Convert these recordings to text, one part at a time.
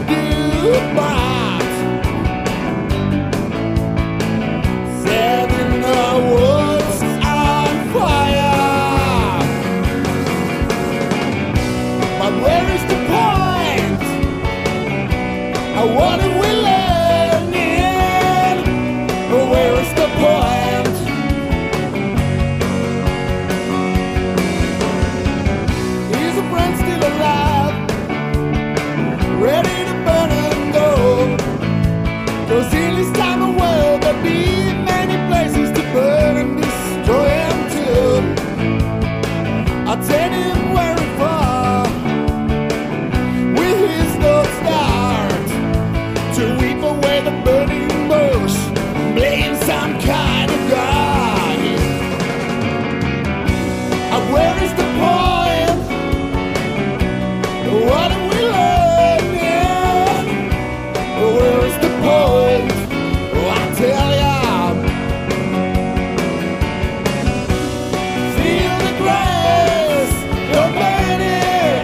do, but setting the woods on fire. But where is the point? What are we learning? Where is the point? Is a friend still alive? Ready to burn and go? 'Cause in this time of world there'll be many places to burn and destroy him too. I'll take him very far with his North Star to weep away the burning bush, blame some kind of God. Where is the point? What are we learning? Where is the point? Oh, I tell ya. Feel the grass, don't burn it.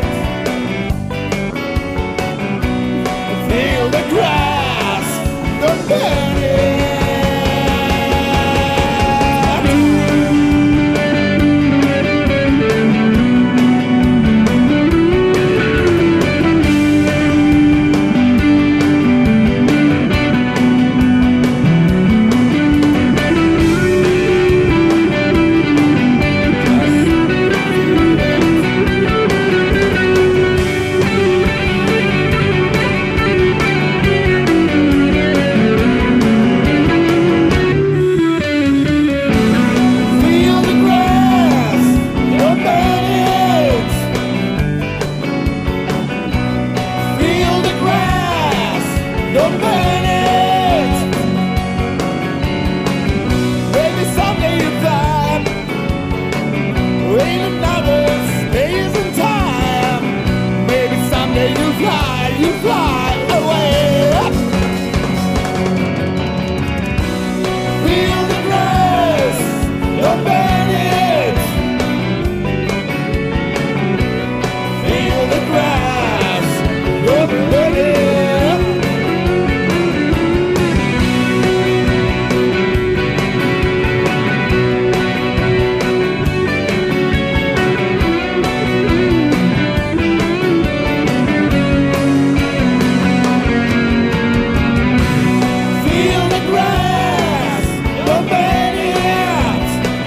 Feel the grass, don't burn it. Feel the grass, don't burn it. Feel the grass, don't burn it. Maybe someday you'll find in another space and time. Maybe someday you fly away. Feel the grass, don't burn it. Feel the grass, don't burn it. Feel the grass, don't burn it.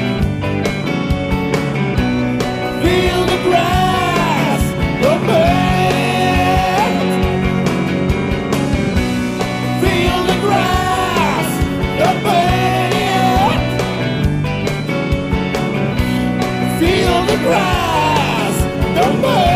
Feel the grass, don't burn it. Feel the grass, don't burn it. Feel the grass, don't burn it.